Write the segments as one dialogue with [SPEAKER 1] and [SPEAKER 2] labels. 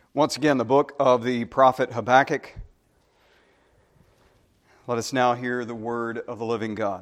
[SPEAKER 1] Once again, the book of the prophet Habakkuk. Let us now hear the word of the living God.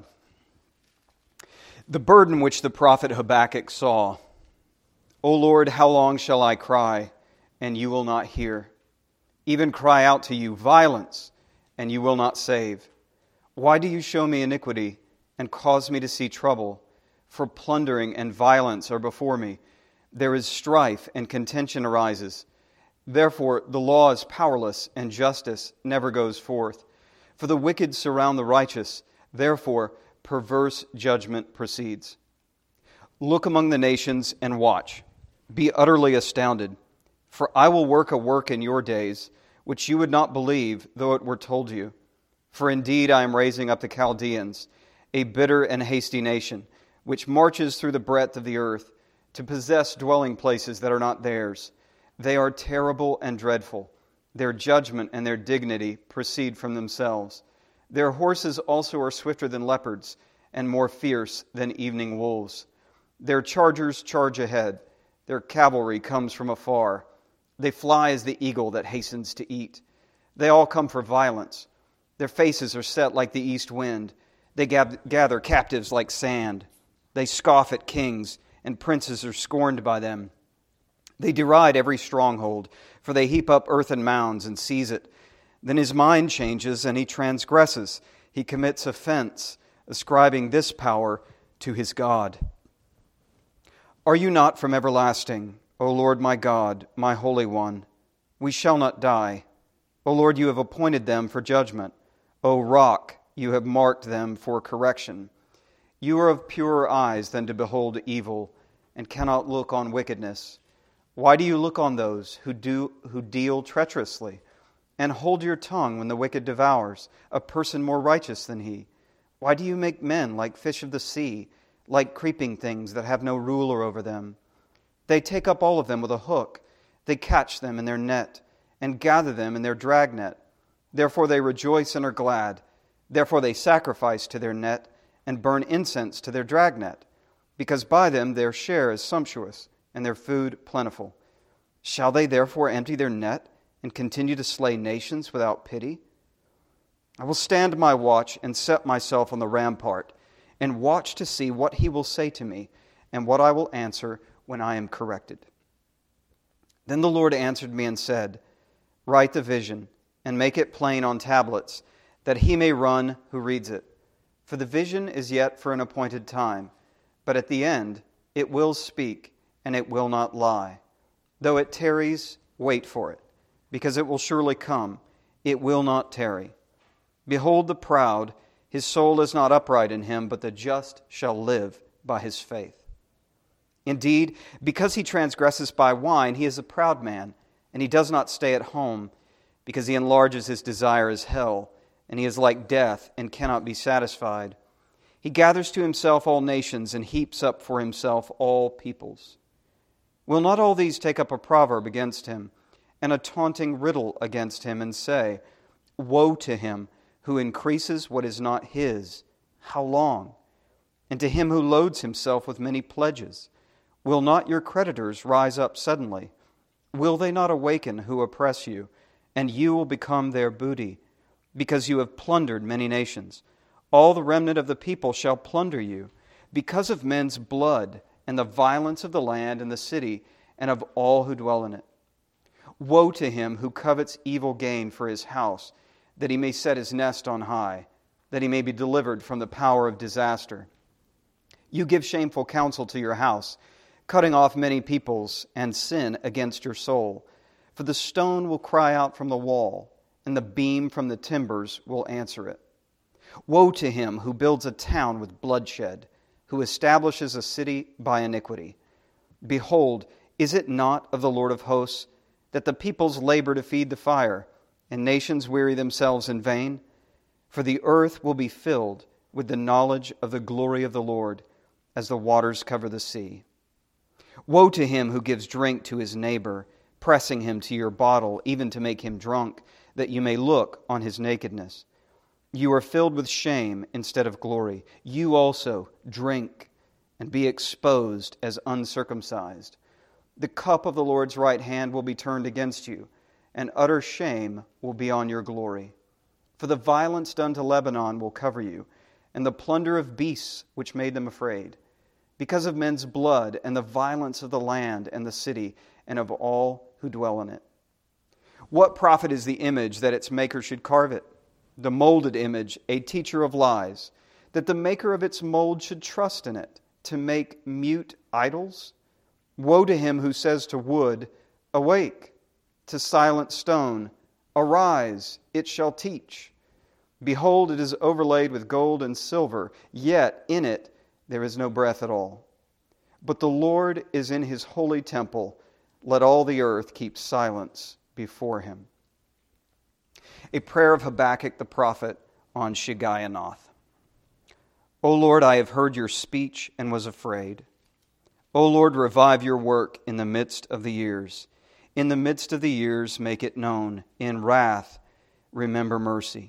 [SPEAKER 1] The burden which the prophet Habakkuk saw. O Lord, how long shall I cry, and you will not hear? Even cry out to you, violence, and you will not save. Why do you show me iniquity and cause me to see trouble? For plundering and violence are before me. There is strife and contention arises. Therefore the law is powerless, and justice never goes forth. For the wicked surround the righteous. Therefore perverse judgment proceeds. Look among the nations and watch. Be utterly astounded. For I will work a work in your days, which you would not believe, though it were told you. For indeed I am raising up the Chaldeans, a bitter and hasty nation, which marches through the breadth of the earth, to possess dwelling places that are not theirs. They are terrible and dreadful. Their judgment and their dignity proceed from themselves. Their horses also are swifter than leopards, and more fierce than evening wolves. Their chargers charge ahead. Their cavalry comes from afar. They fly as the eagle that hastens to eat. They all come for violence. Their faces are set like the east wind. They gather captives like sand. They scoff at kings, and princes are scorned by them. They deride every stronghold, for they heap up earthen mounds and seize it. Then his mind changes, and he transgresses. He commits offense, ascribing this power to his God. Are you not from everlasting, O Lord my God, my Holy One? We shall not die. O Lord, you have appointed them for judgment. O Rock, you have marked them for correction. You are of purer eyes than to behold evil, and cannot look on wickedness. Why do you look on those who deal treacherously, and hold your tongue when the wicked devours a person more righteous than he? Why do you make men like fish of the sea, like creeping things that have no ruler over them? They take up all of them with a hook. They catch them in their net, and gather them in their dragnet. Therefore they rejoice and are glad. Therefore they sacrifice to their net, and burn incense to their dragnet, because by them their share is sumptuous, and their food plentiful. Shall they therefore empty their net and continue to slay nations without pity? I will stand my watch and set myself on the rampart, and watch to see what he will say to me, and what I will answer when I am corrected. Then the Lord answered me and said, Write the vision, and make it plain on tablets, that he may run who reads it. For the vision is yet for an appointed time, but at the end it will speak, and it will not lie. Though it tarries, wait for it, because it will surely come. It will not tarry. Behold the proud, his soul is not upright in him, but the just shall live by his faith. Indeed, because he transgresses by wine, he is a proud man, and he does not stay at home, because he enlarges his desire as hell, and he is like death and cannot be satisfied. He gathers to himself all nations and heaps up for himself all peoples. Will not all these take up a proverb against him, and a taunting riddle against him, and say, Woe to him who increases what is not his, how long? And to him who loads himself with many pledges. Will not your creditors rise up suddenly? Will they not awaken who oppress you, and you will become their booty, because you have plundered many nations? All the remnant of the people shall plunder you, because of men's blood, and the violence of the land and the city, and of all who dwell in it. Woe to him who covets evil gain for his house, that he may set his nest on high, that he may be delivered from the power of disaster. You give shameful counsel to your house, cutting off many peoples, and sin against your soul. For the stone will cry out from the wall, and the beam from the timbers will answer it. Woe to him who builds a town with bloodshed, who establishes a city by iniquity. Behold, is it not of the Lord of hosts that the peoples labor to feed the fire, and nations weary themselves in vain? For the earth will be filled with the knowledge of the glory of the Lord, as the waters cover the sea. Woe to him who gives drink to his neighbor, pressing him to your bottle, even to make him drunk, that you may look on his nakedness. You are filled with shame instead of glory. You also drink and be exposed as uncircumcised. The cup of the Lord's right hand will be turned against you, and utter shame will be on your glory. For the violence done to Lebanon will cover you, and the plunder of beasts which made them afraid, because of men's blood and the violence of the land and the city and of all who dwell in it. What profit is the image that its maker should carve it? The molded image, a teacher of lies, that the maker of its mold should trust in it, to make mute idols? Woe to him who says to wood, awake, to silent stone, arise, it shall teach. Behold, it is overlaid with gold and silver, yet in it there is no breath at all. But the Lord is in his holy temple. Let all the earth keep silence before him. A prayer of Habakkuk the prophet on Shigionoth. O Lord, I have heard your speech and was afraid. O Lord, revive your work in the midst of the years. In the midst of the years, make it known. In wrath, remember mercy.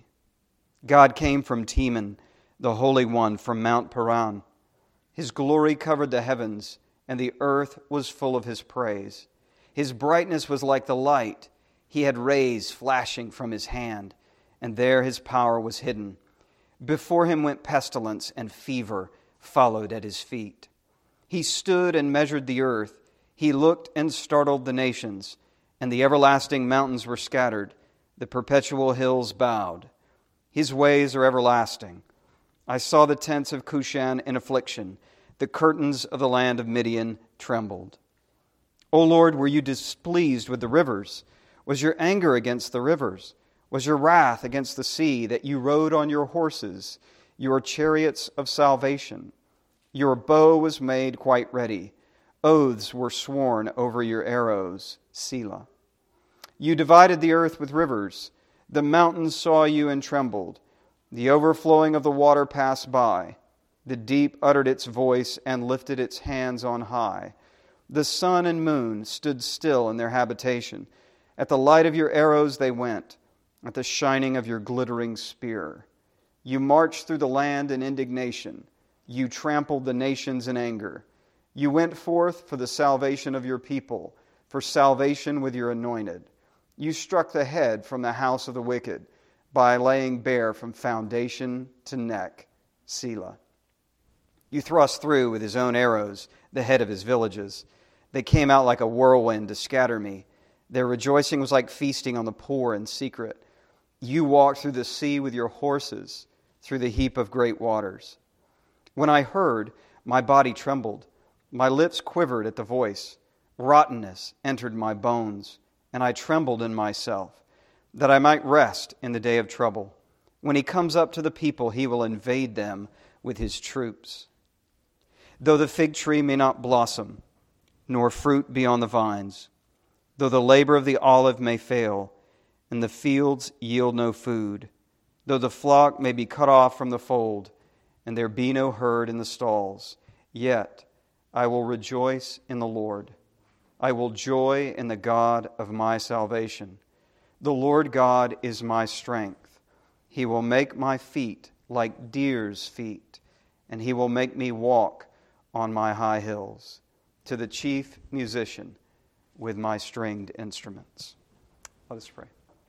[SPEAKER 1] God came from Teman, the Holy One from Mount Paran. His glory covered the heavens, and the earth was full of his praise. His brightness was like the light. He had rays flashing from his hand, and there his power was hidden. Before him went pestilence, and fever followed at his feet. He stood and measured the earth. He looked and startled the nations, and the everlasting mountains were scattered. The perpetual hills bowed. His ways are everlasting. I saw the tents of Cushan in affliction. The curtains of the land of Midian trembled. O Lord, were you displeased with the rivers? Was your anger against the rivers? Was your wrath against the sea, that you rode on your horses, your chariots of salvation? Your bow was made quite ready. Oaths were sworn over your arrows. Selah. You divided the earth with rivers. The mountains saw you and trembled. The overflowing of the water passed by. The deep uttered its voice and lifted its hands on high. The sun and moon stood still in their habitation. At the light of your arrows they went, at the shining of your glittering spear. You marched through the land in indignation. You trampled the nations in anger. You went forth for the salvation of your people, for salvation with your anointed. You struck the head from the house of the wicked by laying bare from foundation to neck. Selah. You thrust through with his own arrows the head of his villages. They came out like a whirlwind to scatter me. Their rejoicing was like feasting on the poor in secret. You walked through the sea with your horses, through the heap of great waters. When I heard, my body trembled. My lips quivered at the voice. Rottenness entered my bones, and I trembled in myself, that I might rest in the day of trouble. When he comes up to the people, he will invade them with his troops. Though the fig tree may not blossom, nor fruit be on the vines, though the labor of the olive may fail, and the fields yield no food, though the flock may be cut off from the fold, and there be no herd in the stalls, yet I will rejoice in the Lord. I will joy in the God of my salvation. The Lord God is my strength. He will make my feet like deer's feet, and he will make me walk on my high hills. To the chief musician with my stringed instruments. Let us pray.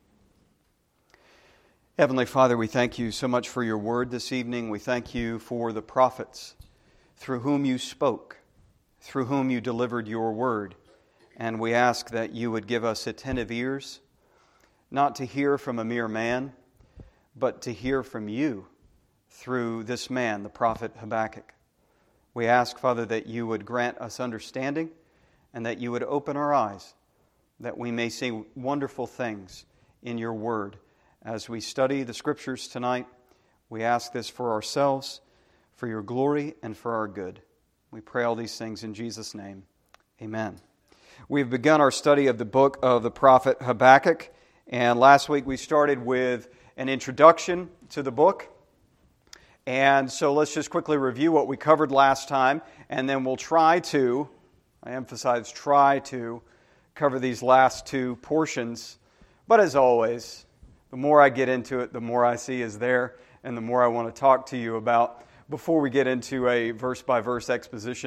[SPEAKER 1] Heavenly Father, we thank you so much for your word this evening. We thank you for the prophets through whom you spoke, through whom you delivered your word. And we ask that you would give us attentive ears, not to hear from a mere man, but to hear from you through this man, the prophet Habakkuk. We ask, Father, that you would grant us understanding and that you would open our eyes, that we may see wonderful things in your word. As we study the Scriptures tonight, we ask this for ourselves, for your glory, and for our good. We pray all these things in Jesus' name. Amen. We've begun our study of the book of the prophet Habakkuk, and last week we started with an introduction to the book. And so let's just quickly review what we covered last time, and then we'll try to, I emphasize try to, cover these last two portions. But as always, the more I get into it, the more I see is there, and the more I want to talk to you about. Before we get into a verse-by-verse exposition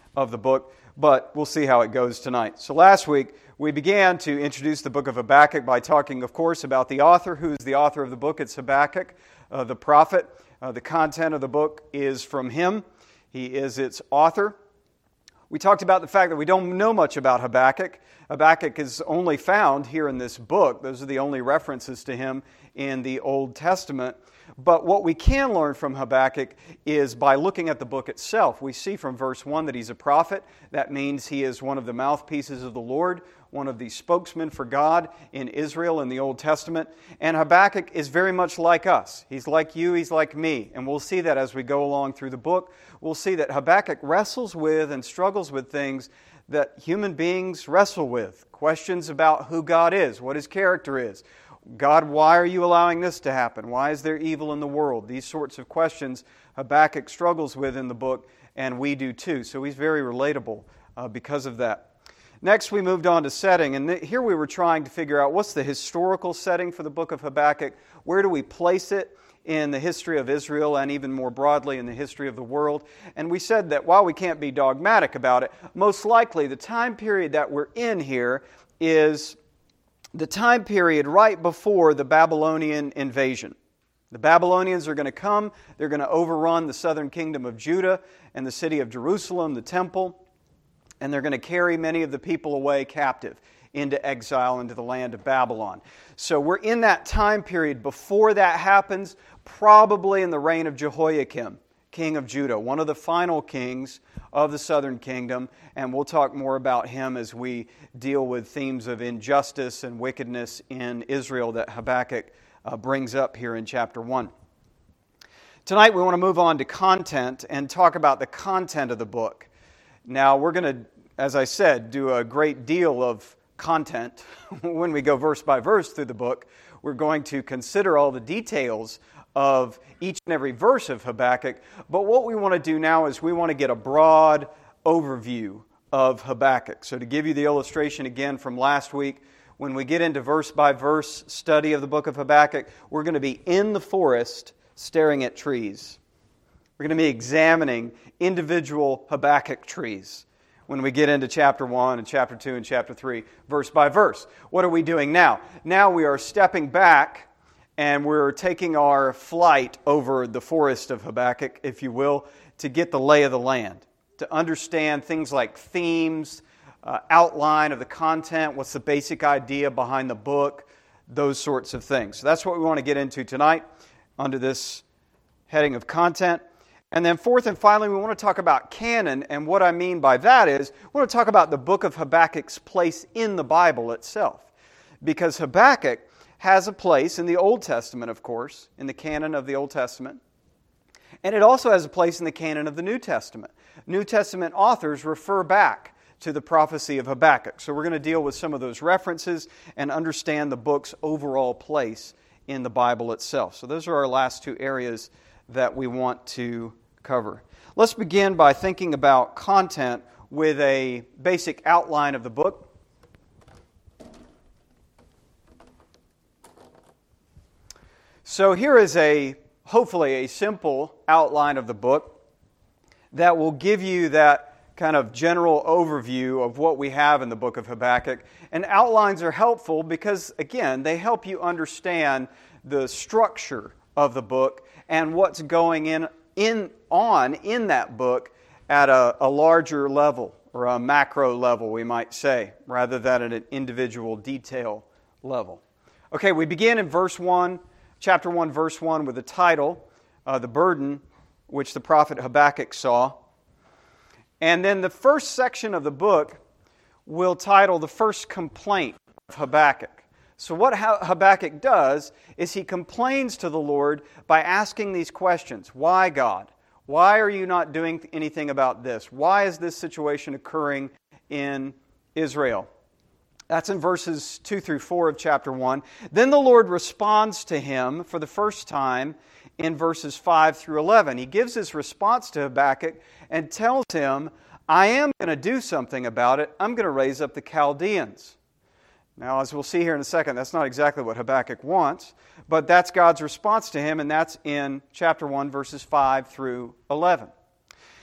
[SPEAKER 1] of the book, but we'll see how it goes tonight. So last week, we began to introduce the book of Habakkuk by talking, of course, about the author. Who's the author of the book? It's Habakkuk, the prophet. The content of the book is from him. He is its author. We talked about the fact that we don't know much about Habakkuk. Habakkuk is only found here in this book. Those are the only references to him in the Old Testament. But what we can learn from Habakkuk is by looking at the book itself. We see from verse 1 that he's a prophet. That means he is one of the mouthpieces of the Lord, one of the spokesmen for God in Israel in the Old Testament. And Habakkuk is very much like us. He's like you, he's like me. And we'll see that as we go along through the book. We'll see that Habakkuk wrestles with and struggles with things that human beings wrestle with. Questions about who God is, what His character is. God, why are you allowing this to happen? Why is there evil in the world? These sorts of questions Habakkuk struggles with in the book, and we do too. So he's very relatable because of that. Next, we moved on to setting, and here we were trying to figure out what's the historical setting for the book of Habakkuk. Where do we place it in the history of Israel and even more broadly in the history of the world? And we said that while we can't be dogmatic about it, most likely the time period that we're in here is the time period right before the Babylonian invasion. The Babylonians are going to come. They're going to overrun the southern kingdom of Judah and the city of Jerusalem, the temple, and they're going to carry many of the people away captive into exile into the land of Babylon. So we're in that time period before that happens, probably in the reign of Jehoiakim, king of Judah, one of the final kings of the southern kingdom, and we'll talk more about him as we deal with themes of injustice and wickedness in Israel that Habakkuk brings up here in chapter 1. Tonight we want to move on to content and talk about the content of the book. Now we're going to, as I said, do a great deal of content when we go verse by verse through the book. We're going to consider all the details of each and every verse of Habakkuk. But what we want to do now is we want to get a broad overview of Habakkuk. So to give you the illustration again from last week, when we get into verse by verse study of the book of Habakkuk, we're going to be in the forest staring at trees. We're going to be examining individual Habakkuk trees when we get into chapter 1 and chapter 2 and chapter 3, verse by verse. What are we doing now? Now we are stepping back and we're taking our flight over the forest of Habakkuk, if you will, to get the lay of the land, to understand things like themes, outline of the content, what's the basic idea behind the book, those sorts of things. So that's what we want to get into tonight under this heading of content. And then fourth and finally, we want to talk about canon, and what I mean by that is, we want to talk about the book of Habakkuk's place in the Bible itself. Because Habakkuk has a place in the Old Testament, of course, in the canon of the Old Testament. And it also has a place in the canon of the New Testament. New Testament authors refer back to the prophecy of Habakkuk. So we're going to deal with some of those references and understand the book's overall place in the Bible itself. So those are our last two areas that we want to cover. Let's begin by thinking about content with a basic outline of the book. So here is hopefully a simple outline of the book that will give you that kind of general overview of what we have in the book of Habakkuk. And outlines are helpful because, again, they help you understand the structure of the book and what's going in that book at a larger level, or a macro level, we might say, rather than at an individual detail level. Okay, we begin in verse 1. Chapter 1, verse 1, with the title, The Burden Which the Prophet Habakkuk Saw. And then the first section of the book will title The First Complaint of Habakkuk. So what Habakkuk does is he complains to the Lord by asking these questions. Why, God? Why are you not doing anything about this? Why is this situation occurring in Israel? That's in verses 2 through 4 of chapter 1. Then the Lord responds to him for the first time in verses 5 through 11. He gives his response to Habakkuk and tells him, I am going to do something about it. I'm going to raise up the Chaldeans. Now, as we'll see here in a second, that's not exactly what Habakkuk wants, but that's God's response to him, and that's in chapter 1, verses 5 through 11.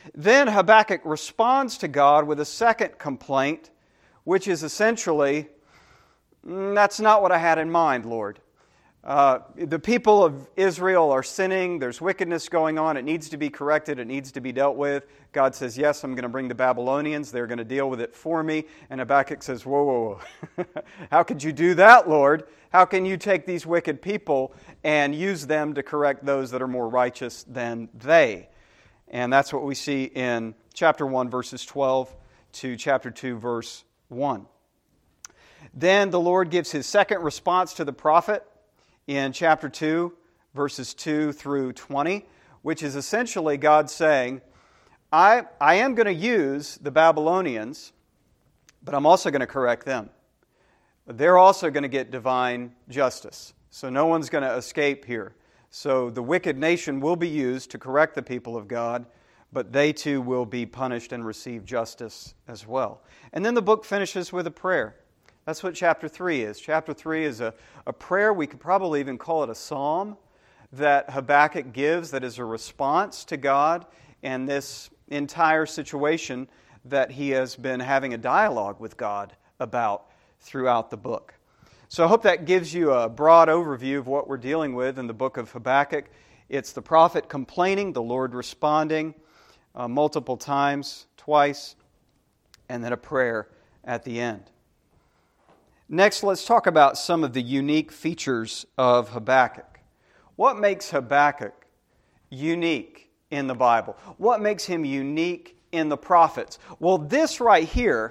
[SPEAKER 1] Then Habakkuk responds to God with a second complaint, which is essentially, that's not what I had in mind, Lord. The people of Israel are sinning. There's wickedness going on. It needs to be corrected. It needs to be dealt with. God says, yes, I'm going to bring the Babylonians. They're going to deal with it for me. And Habakkuk says, whoa, whoa, whoa. How could you do that, Lord? How can you take these wicked people and use them to correct those that are more righteous than they? And that's what we see in chapter 1, verses 12 to chapter 2, verse 1. Then the Lord gives His second response to the prophet in chapter 2, verses 2 through 20, which is essentially God saying, I am going to use the Babylonians, but I'm also going to correct them. They're also going to get divine justice. So no one's going to escape here. So the wicked nation will be used to correct the people of God, but they too will be punished and receive justice as well. And then the book finishes with a prayer. That's what chapter 3 is. Chapter 3 is a prayer, we could probably even call it a psalm, that Habakkuk gives that is a response to God and this entire situation that he has been having a dialogue with God about throughout the book. So I hope that gives you a broad overview of what we're dealing with in the book of Habakkuk. It's the prophet complaining, the Lord responding multiple times, twice, and then a prayer at the end. Next, let's talk about some of the unique features of Habakkuk. What makes Habakkuk unique in the Bible? What makes him unique in the prophets? Well, this right here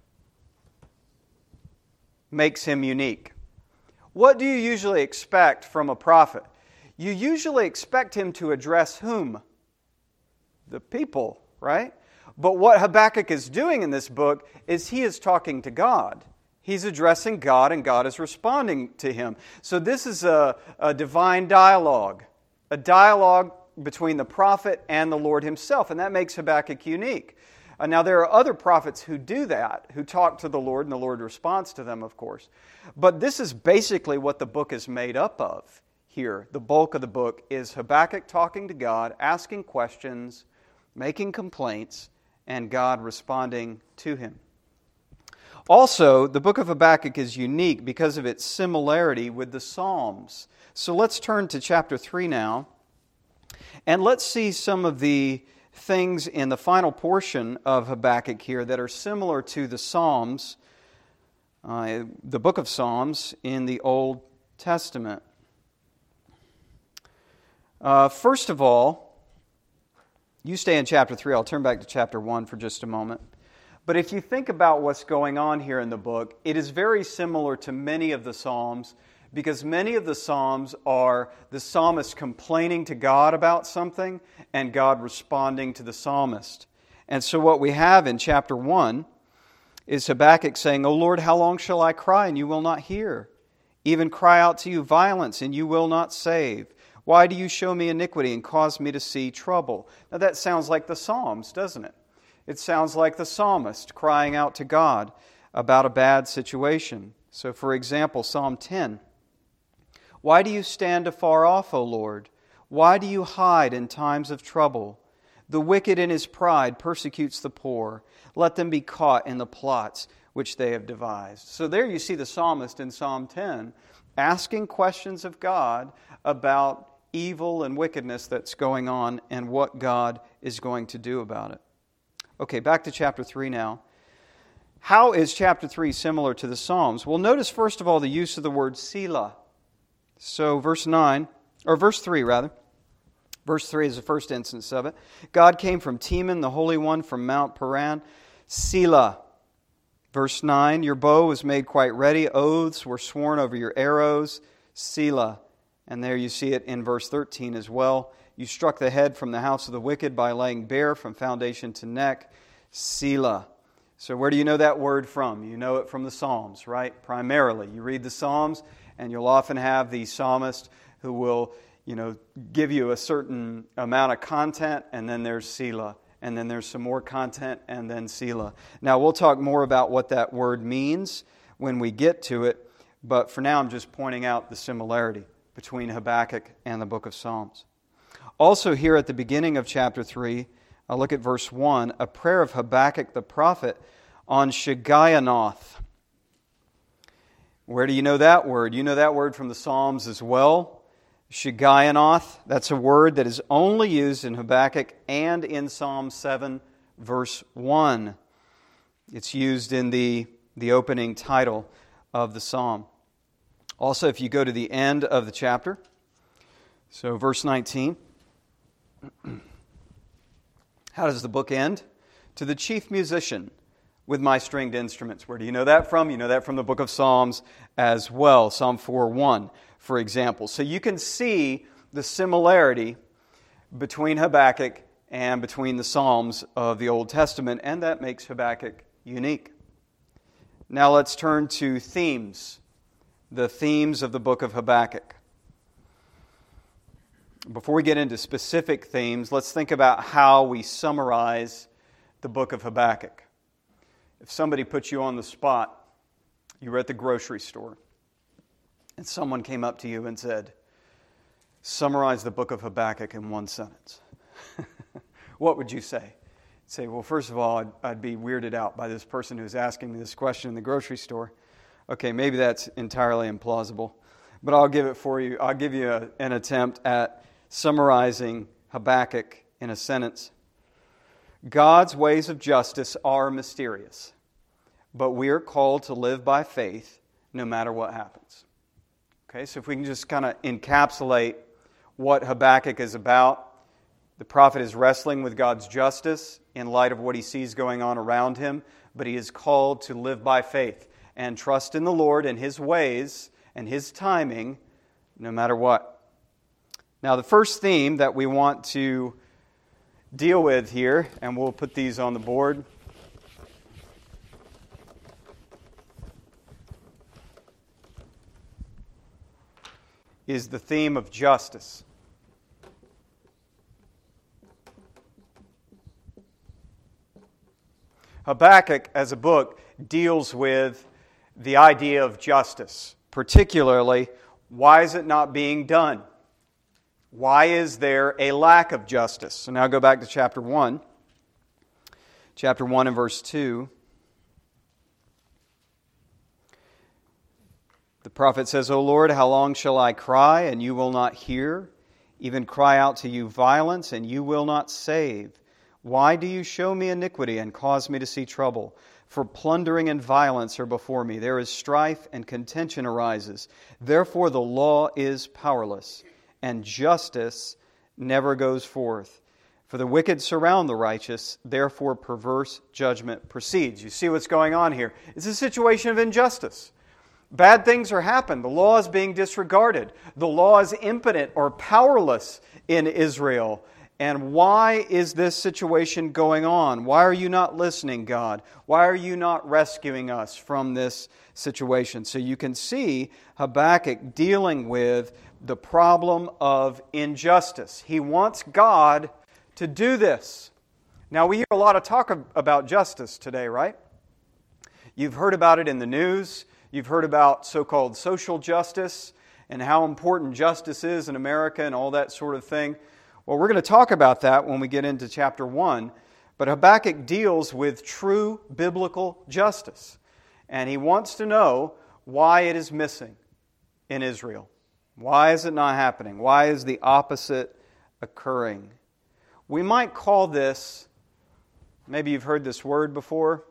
[SPEAKER 1] makes him unique. What do you usually expect from a prophet? You usually expect him to address whom? The people, right? But what Habakkuk is doing in this book is he is talking to God. He's addressing God, and God is responding to him. So this is a divine dialogue, a dialogue between the prophet and the Lord himself, and that makes Habakkuk unique. Now, there are other prophets who do that, who talk to the Lord, and the Lord responds to them, of course. But this is basically what the book is made up of here. The bulk of the book is Habakkuk talking to God, asking questions, making complaints, and God responding to him. Also, the book of Habakkuk is unique because of its similarity with the Psalms. So let's turn to chapter 3 now, and let's see some of the things in the final portion of Habakkuk here that are similar to the Psalms, the book of Psalms in the Old Testament. First of all, you stay in chapter 3. I'll turn back to chapter 1 for just a moment. But if you think about what's going on here in the book, it is very similar to many of the Psalms, because many of the Psalms are the psalmist complaining to God about something and God responding to the psalmist. And so what we have in chapter 1 is Habakkuk saying, O Lord, how long shall I cry and you will not hear? Even cry out to you violence and you will not save. Why do you show me iniquity and cause me to see trouble? Now that sounds like the Psalms, doesn't it? It sounds like the psalmist crying out to God about a bad situation. So for example, Psalm 10. Why do you stand afar off, O Lord? Why do you hide in times of trouble? The wicked in his pride persecutes the poor. Let them be caught in the plots which they have devised. So there you see the psalmist in Psalm 10 asking questions of God about evil and wickedness that's going on and what God is going to do about it. Okay, back to chapter 3 now. How is chapter 3 similar to the Psalms? Well, notice first of all the use of the word Selah. So verse 3 Verse 3 is the first instance of it. God came from Teman, the Holy One from Mount Paran. Selah. Verse 9, your bow was made quite ready. Oaths were sworn over your arrows. Selah. And there you see it in verse 13 as well. You struck the head from the house of the wicked by laying bare from foundation to neck. Selah. So where do you know that word from? You know it from the Psalms, right? Primarily. You read the Psalms and you'll often have the psalmist who will, give you a certain amount of content, and then there's Selah. And then there's some more content, and then Selah. Now, we'll talk more about what that word means when we get to it, but for now I'm just pointing out the similarity between Habakkuk and the book of Psalms. Also here at the beginning of chapter 3, look at verse 1, a prayer of Habakkuk the prophet on Shigionoth. Where do you know that word? You know that word from the Psalms as well. Shigionoth, that's a word that is only used in Habakkuk and in Psalm 7, verse 1. It's used in the opening title of the psalm. Also, if you go to the end of the chapter, so verse 19, how does the book end? To the chief musician with my stringed instruments. Where do you know that from? You know that from the book of Psalms as well. Psalm 4:1, for example. So you can see the similarity between Habakkuk and between the Psalms of the Old Testament, and that makes Habakkuk unique. Now let's turn to themes, the themes of the book of Habakkuk. Before we get into specific themes, let's think about how we summarize the book of Habakkuk. If somebody put you on the spot, you were at the grocery store, and someone came up to you and said, summarize the book of Habakkuk in one sentence. What would you say? You'd say, well, first of all, I'd be weirded out by this person who's asking me this question in the grocery store. Okay, maybe that's entirely implausible, but I'll give it for you. I'll give you an attempt at summarizing Habakkuk in a sentence. God's ways of justice are mysterious, but we are called to live by faith no matter what happens. Okay, so if we can just kind of encapsulate what Habakkuk is about. The prophet is wrestling with God's justice in light of what he sees going on around him, but he is called to live by faith and trust in the Lord and His ways and His timing no matter what. Now, the first theme that we want to deal with here, and we'll put these on the board, is the theme of justice. Habakkuk, as a book, deals with the idea of justice, particularly, why is it not being done? Why is there a lack of justice? So now go back to chapter 1. Chapter 1 and verse 2. The prophet says, O Lord, how long shall I cry, and you will not hear? Even cry out to you violence, and you will not save. Why do you show me iniquity and cause me to see trouble? For plundering and violence are before me. There is strife and contention arises. Therefore the law is powerless, and justice never goes forth. For the wicked surround the righteous, therefore perverse judgment proceeds. You see what's going on here? It's a situation of injustice. Bad things are happening. The law is being disregarded. The law is impotent or powerless in Israel. And why is this situation going on? Why are you not listening, God? Why are you not rescuing us from this situation? So you can see Habakkuk dealing with the problem of injustice. He wants God to do this. Now, we hear a lot of talk about justice today, right? You've heard about it in the news. You've heard about so-called social justice and how important justice is in America and all that sort of thing. Well, we're going to talk about that when we get into chapter 1. But Habakkuk deals with true biblical justice. And he wants to know why it is missing in Israel. Why is it not happening? Why is the opposite occurring? We might call this, maybe you've heard this word before,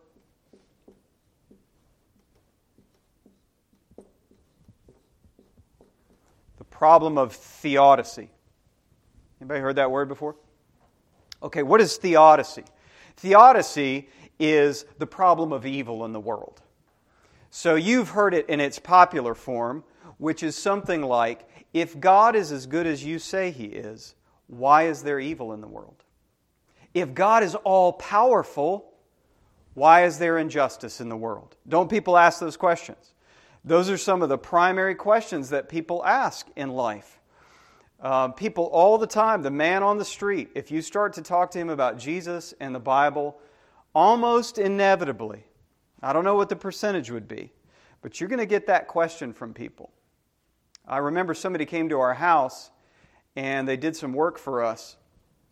[SPEAKER 1] the problem of theodicy. Anybody heard that word before? Okay, what is theodicy? Theodicy is the problem of evil in the world. So you've heard it in its popular form, which is something like, if God is as good as you say He is, why is there evil in the world? If God is all-powerful, why is there injustice in the world? Don't people ask those questions? Those are some of the primary questions that people ask in life. People all the time, the man on the street, if you start to talk to him about Jesus and the Bible, almost inevitably, I don't know what the percentage would be, but you're going to get that question from people. I remember somebody came to our house and they did some work for us.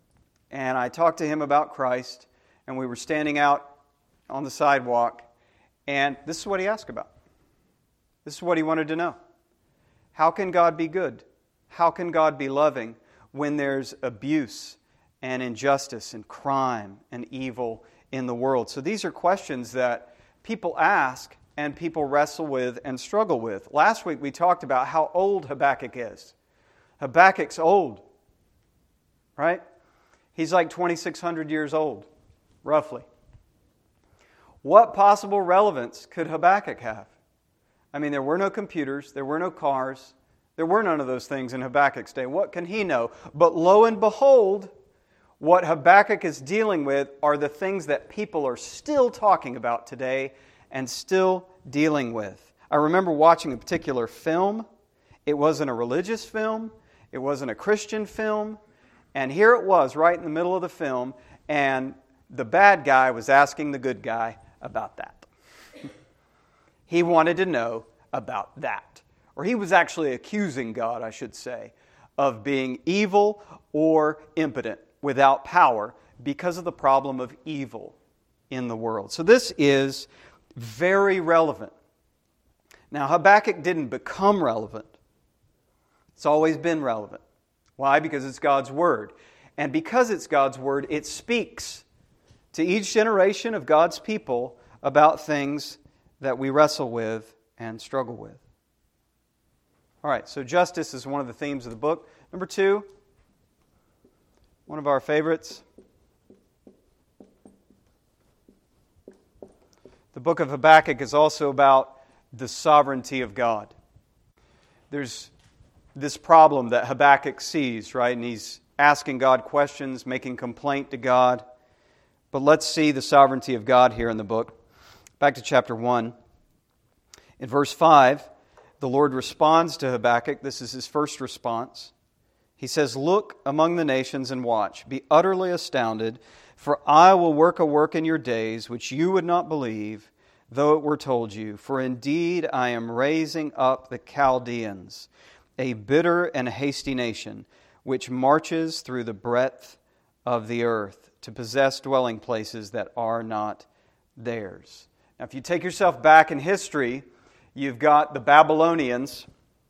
[SPEAKER 1] and I talked to him about Christ, and we were standing out on the sidewalk, and this is what he asked about. This is what he wanted to know. How can God be good? How can God be loving when there's abuse and injustice and crime and evil in the world? So these are questions that people ask and people wrestle with and struggle with. Last week we talked about how old Habakkuk is. Habakkuk's old, right? He's like 2,600 years old, roughly. What possible relevance could Habakkuk have? I mean, there were no computers, there were no cars, there were none of those things in Habakkuk's day. What can he know? But lo and behold, what Habakkuk is dealing with are the things that people are still talking about today and still dealing with. I remember watching a particular film. It wasn't a religious film. It wasn't a Christian film. And here it was right in the middle of the film, and the bad guy was asking the good guy about that. He wanted to know about that. Or he was actually accusing God, I should say, of being evil or impotent, without power, because of the problem of evil in the world. So this is very relevant. Now, Habakkuk didn't become relevant. It's always been relevant. Why? Because it's God's Word. And because it's God's Word, it speaks to each generation of God's people about things that we wrestle with and struggle with. All right, so justice is one of the themes of the book. Number 2, one of our favorites. The book of Habakkuk is also about the sovereignty of God. There's this problem that Habakkuk sees, right? And he's asking God questions, making complaint to God. But let's see the sovereignty of God here in the book. Back to chapter 1. In verse 5, the Lord responds to Habakkuk. This is his first response. He says, "Look among the nations and watch. Be utterly astounded, for I will work a work in your days which you would not believe, though it were told you. For indeed I am raising up the Chaldeans, a bitter and hasty nation, which marches through the breadth of the earth to possess dwelling places that are not theirs." Now, if you take yourself back in history, you've got the Babylonians,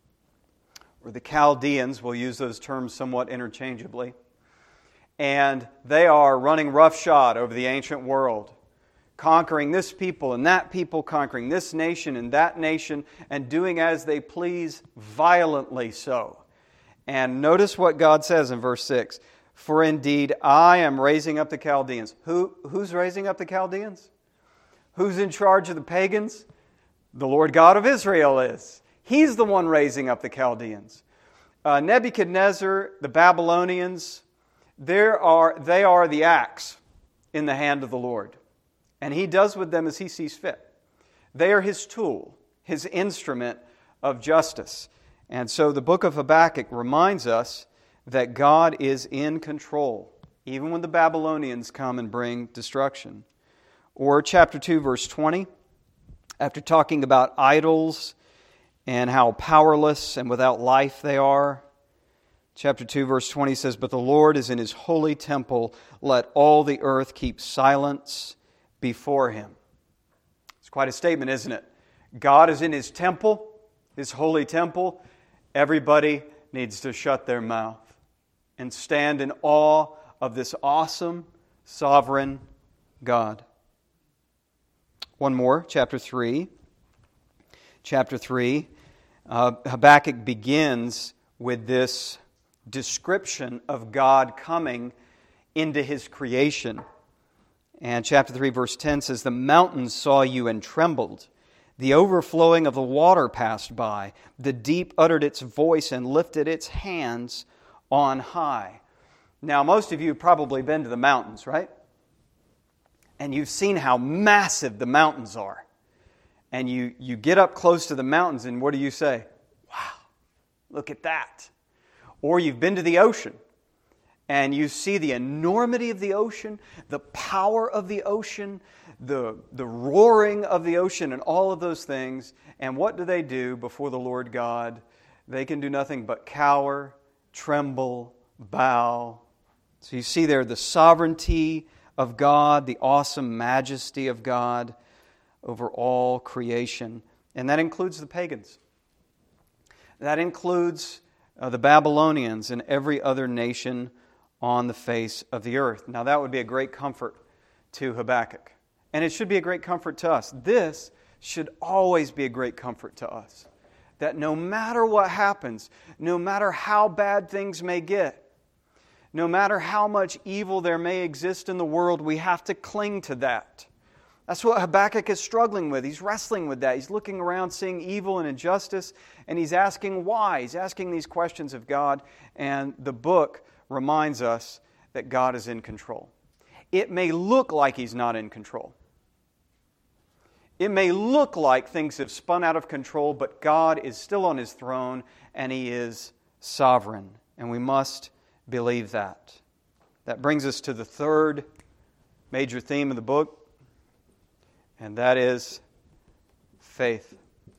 [SPEAKER 1] or the Chaldeans, we'll use those terms somewhat interchangeably, and they are running roughshod over the ancient world, conquering this people and that people, conquering this nation and that nation, and doing as they please, violently so. And notice what God says in verse 6. "For indeed I am raising up the Chaldeans." Who's raising up the Chaldeans? Who's in charge of the pagans? The Lord God of Israel is. He's the one raising up the Chaldeans. Nebuchadnezzar, the Babylonians, they are the axe in the hand of the Lord. And He does with them as He sees fit. They are His tool, His instrument of justice. And so the book of Habakkuk reminds us that God is in control, even when the Babylonians come and bring destruction. Or chapter 2, verse 20, after talking about idols and how powerless and without life they are, chapter 2, verse 20 says, "But the Lord is in His holy temple. Let all the earth keep silence before Him." It's quite a statement, isn't it? God is in His temple, His holy temple. Everybody needs to shut their mouth and stand in awe of this awesome, sovereign God. One more, chapter 3. Chapter 3, Habakkuk begins with this description of God coming into His creation. And chapter 3, verse 10 says, "The mountains saw you and trembled. The overflowing of the water passed by. The deep uttered its voice and lifted its hands on high." Now, most of you have probably been to the mountains, right? And you've seen how massive the mountains are. And you get up close to the mountains and what do you say? Wow, look at that. Or you've been to the ocean and you see the enormity of the ocean, the power of the ocean, the roaring of the ocean and all of those things. And what do before the Lord God? They can do nothing but cower, tremble, bow, So you see there the sovereignty of God, the awesome majesty of God over all creation. And that includes the pagans. That includes the Babylonians and every other nation on the face of the earth. Now that would be a great comfort to Habakkuk. And it should be a great comfort to us. This should always be a great comfort to us. That no matter what happens, no matter how bad things may get, no matter how much evil there may exist in the world, we have to cling to that. That's what Habakkuk is struggling with. He's wrestling with that. He's looking around, seeing evil and injustice, and he's asking why. He's asking these questions of God, and the book reminds us that God is in control. It may look like He's not in control. It may look like things have spun out of control, but God is still on His throne, and He is sovereign, and we must believe that. That brings us to the third major theme of the book, and that is faith.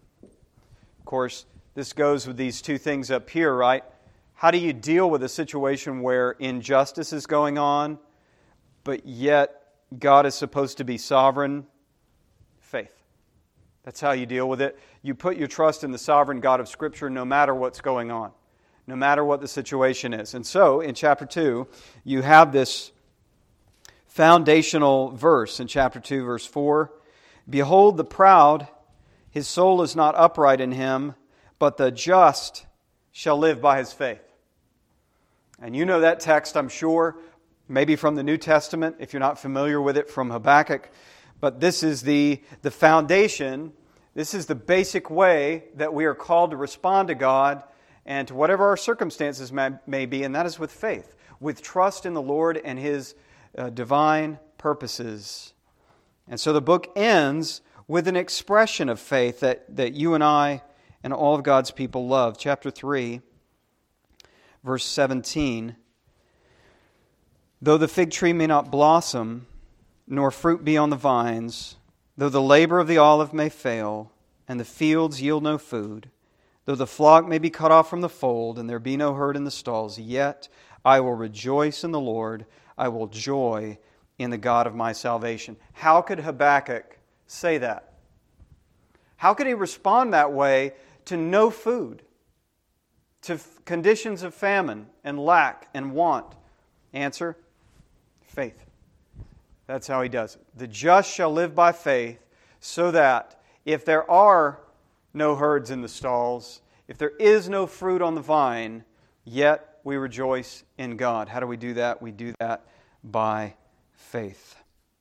[SPEAKER 1] Of course, this goes with these two things up here, right? How do you deal with a situation where injustice is going on, but yet God is supposed to be sovereign? Faith. That's how you deal with it. You put your trust in the sovereign God of Scripture no matter what's going on, no matter what the situation is. And so, in chapter 2, you have this foundational verse in chapter 2, verse 4. Behold the proud, his soul is not upright in him, but the just shall live by his faith. And you know that text, I'm sure, maybe from the New Testament, if you're not familiar with it, from Habakkuk. But this is the foundation, this is the basic way that we are called to respond to God and to whatever our circumstances may be, and that is with faith, with trust in the Lord and His divine purposes. And so the book ends with an expression of faith that you and I and all of God's people love. Chapter 3, verse 17. Though the fig tree may not blossom, nor fruit be on the vines, though the labor of the olive may fail, and the fields yield no food, though the flock may be cut off from the fold, and there be no herd in the stalls, yet I will rejoice in the Lord, I will joy in the God of my salvation. How could Habakkuk say that? How could he respond that way to no food, to conditions of famine and lack and want? Answer, faith. That's how he does it. The just shall live by faith, so that if there are no herds in the stalls, if there is no fruit on the vine, yet we rejoice in God. How do we do that? We do that by faith.